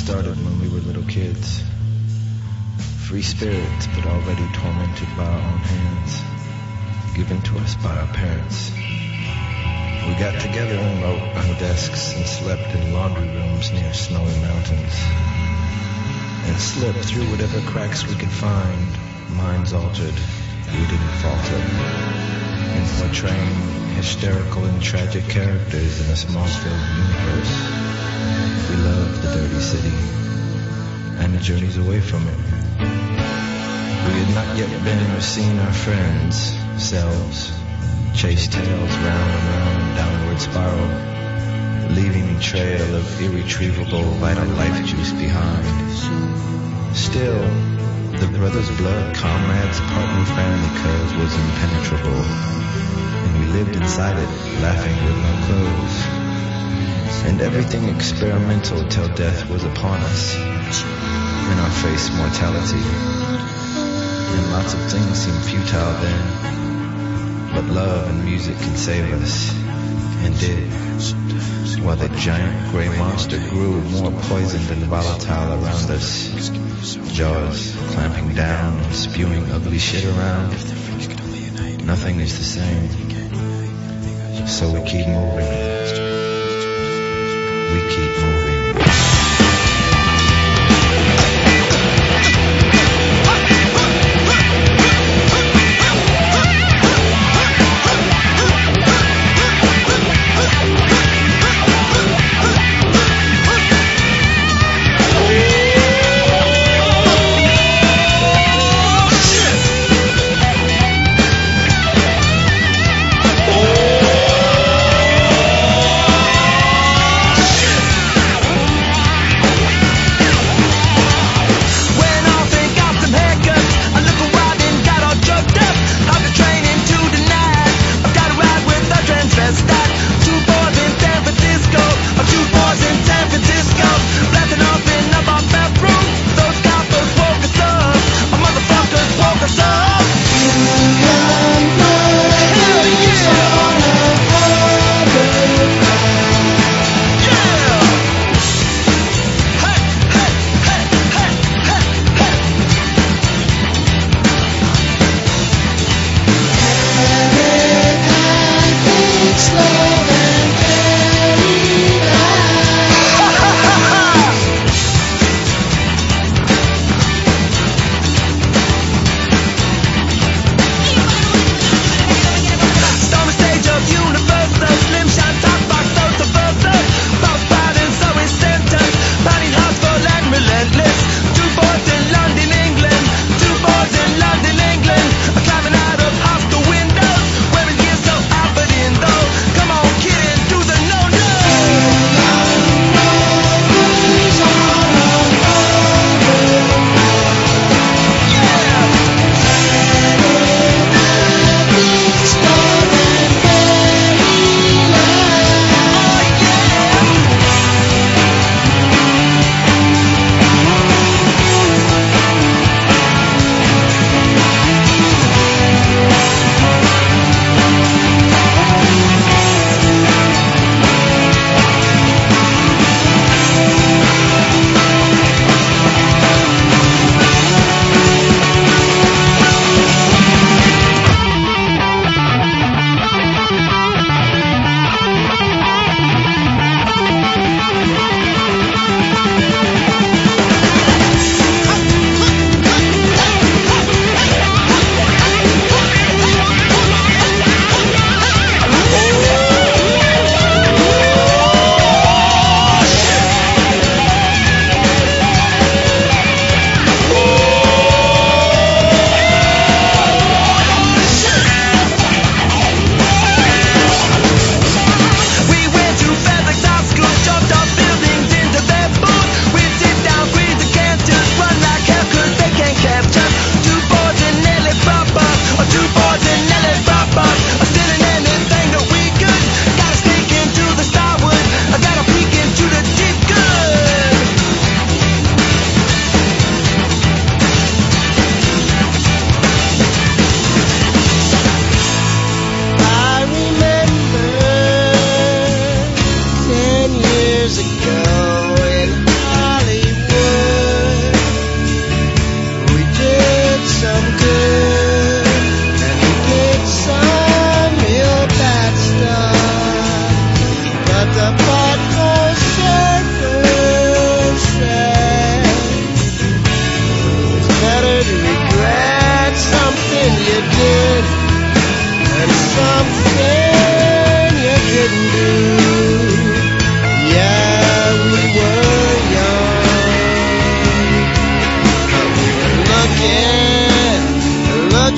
started when we were little kids. Free spirits, but already tormented by our own hands, given to us by our parents. We got together and wrote on desks and slept in laundry rooms near snowy mountains, and slipped through whatever cracks we could find, minds altered, we didn't falter, in portraying hysterical and tragic characters in a small-filled universe. We loved the dirty city and the journeys away from it. We had not yet been or seen our friends, selves, chase tails round and round, downward spiral, leaving a trail of irretrievable vital life juice behind. Still, the brothers' blood, comrades, partner, family curve was impenetrable, and we lived inside it, laughing with no clothes. And everything experimental till death was upon us, and our face mortality. And lots of things seemed futile then, but love and music can save us, and did, while the giant gray monster grew more poisoned and volatile around us, jaws clamping down and spewing ugly shit around. Nothing is the same, so we keep moving. We keep moving.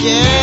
Yeah.